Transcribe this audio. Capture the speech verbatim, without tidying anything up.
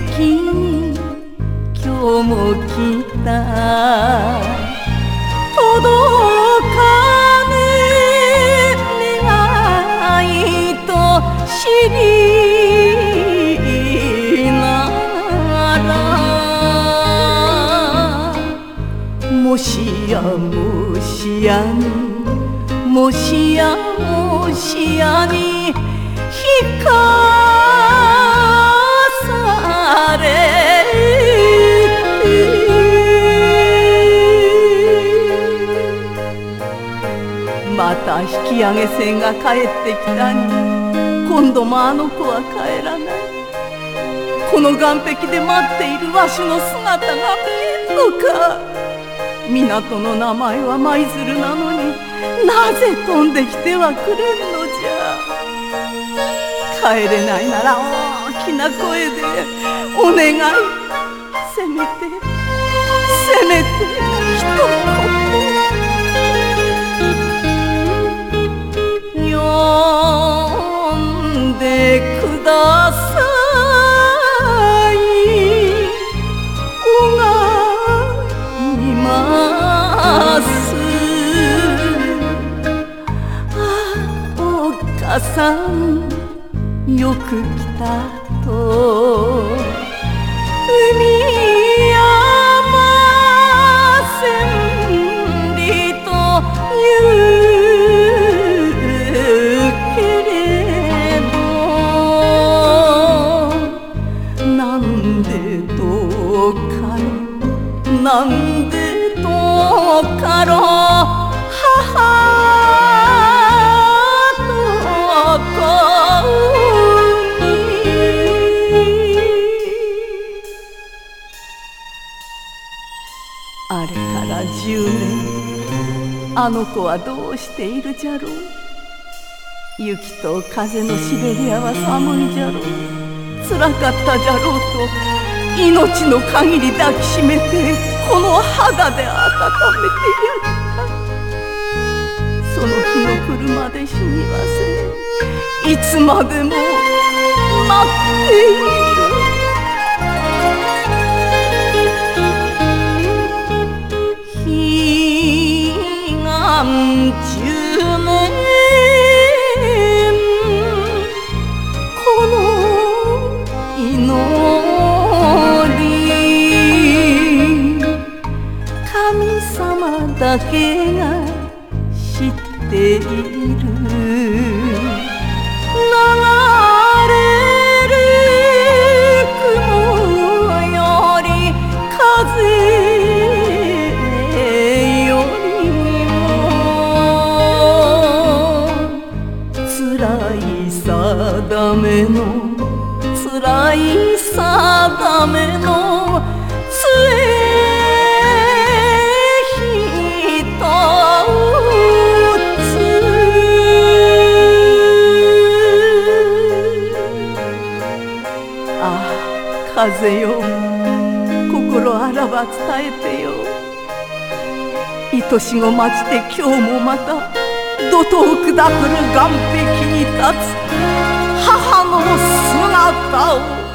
に今日も来た届かぬ願いと知りならもしやもしやにもしやもしやに引かされまた引き上げ船が帰ってきたに今度もあの子は帰らないこの岸壁で待っているわしの姿が見えんのか港の名前は舞鶴なのになぜ飛んできてはくれんのじゃ帰れないなら大きな声でお願いせめてせめて一言呼んでください拝みますあおっかさんよく来たと海山千里と言うけれどなんでどうかろなんでどうかろ母あれからじゅうねんあの子はどうしているじゃろう雪と風のシベリアは寒いじゃろうつらかったじゃろうと命の限り抱きしめてこの肌で温めてやったその日の来るまで死にはせんいつまでも待っているじゅうねんこの祈り神様だけが知っている流れる雲より風定めのつらい定めの杖ひとつああ風よ心あらば伝えてよ愛し子待ちで今日もまた怒涛砕くる岸壁に立つ母の姿を